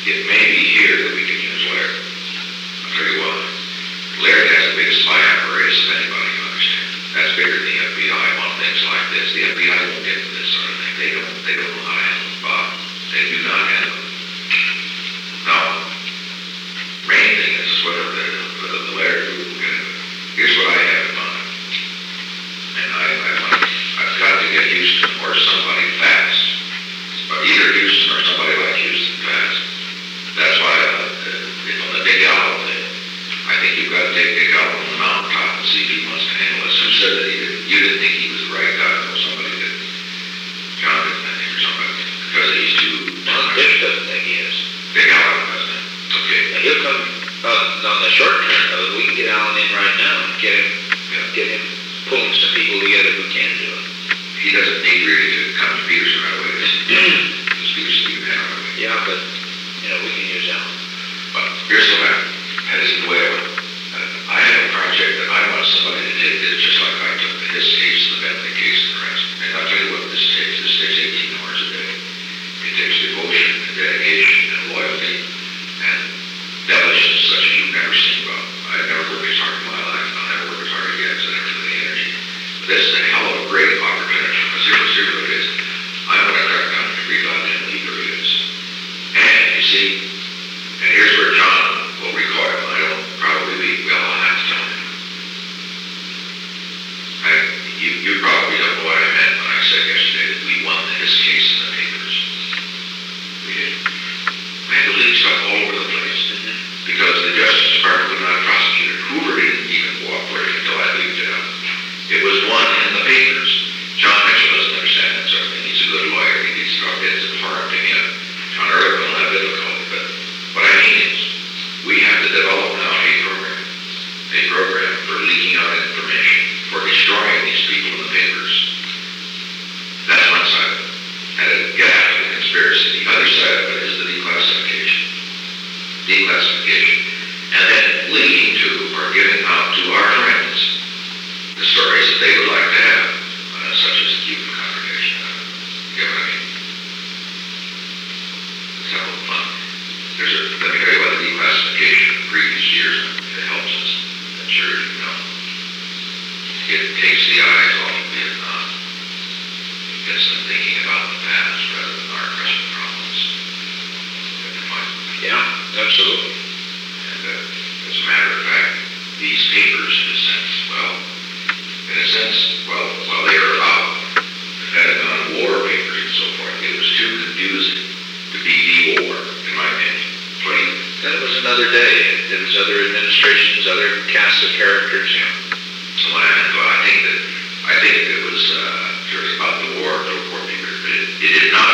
it may be here that we can use Laird. I'll tell you what, Laird has the biggest spy apparatus of anybody, you understand. That's bigger than the FBI on things like this. The FBI won't get to this sort of thing. They don't know how to handle it, Bob. They do not handle it. Now, main thing is whether the Laird group will get into it. Here's what I have in mind. And I've got to get Houston or somebody fast. But either Houston or somebody like Houston fast. That's why on the Dick Allen thing, I think you've got to take Dick Allen on the mountaintop and see if he wants to handle this. Who said that you didn't think he was the right guy? Well, somebody did. John didn't think or somebody. Because he's too... No, Dick doesn't think he is. Dick Allen doesn't. Okay. Now, he'll come on the short term, though. We can get Allen in right now and get him pulling some people together who can do it. He doesn't need really to come to Peterson right away. Because Peterson can handle it. Yeah, but, we can use Allen. But here's what happened. That isn't the way I have a project that I want somebody to take this just like I took his case, the Bentley case, and the rest. And I'll tell you what this takes. This takes 18 hours a day. It takes devotion and dedication and loyalty and diligence such as you've never seen about. I've never worked as hard in my life. I'll never work as hard again, so I never feel the energy. But this is a hell of a great opportunity because here it is. I want to track down every goddamn leader it is. And you see, and here's where John will recoil. I don't probably be, well, I'll have to tell him. You probably don't know what I meant when I said yesterday that we won this case in the papers. We did. We had to leak stuff all over the place because the Justice Department would not prosecute it. Hoover didn't even cooperate until I leaked it out. It was won in the papers. John Mitchell doesn't understand that sort of thing. He's a good lawyer. He needs to drop it. It's hard to him. John Ehrlich will have difficulty, but what I mean is we have to develop now a program for leaking out information, for destroying these people in the papers. That's one side of it. And to get after the conspiracy. The other side of it is the declassification. And then leading to or giving out to our friends the stories that they would like to have, such as the Cuban congregation. You get what I mean? Let's have a little fun. Let me tell you about the declassification in previous years. It helps us. I'm sure you know. It takes the eyes off of Vietnam. It gets them thinking about the past rather than our present problems. Yeah, absolutely. And as a matter of fact, these papers, in a sense, while they were about the Pentagon war papers and so forth, it was too confusing to be the war, in my opinion. That was another day. There was other administrations, other casts of characters. Yeah. So I think it was about the war papers, but it did not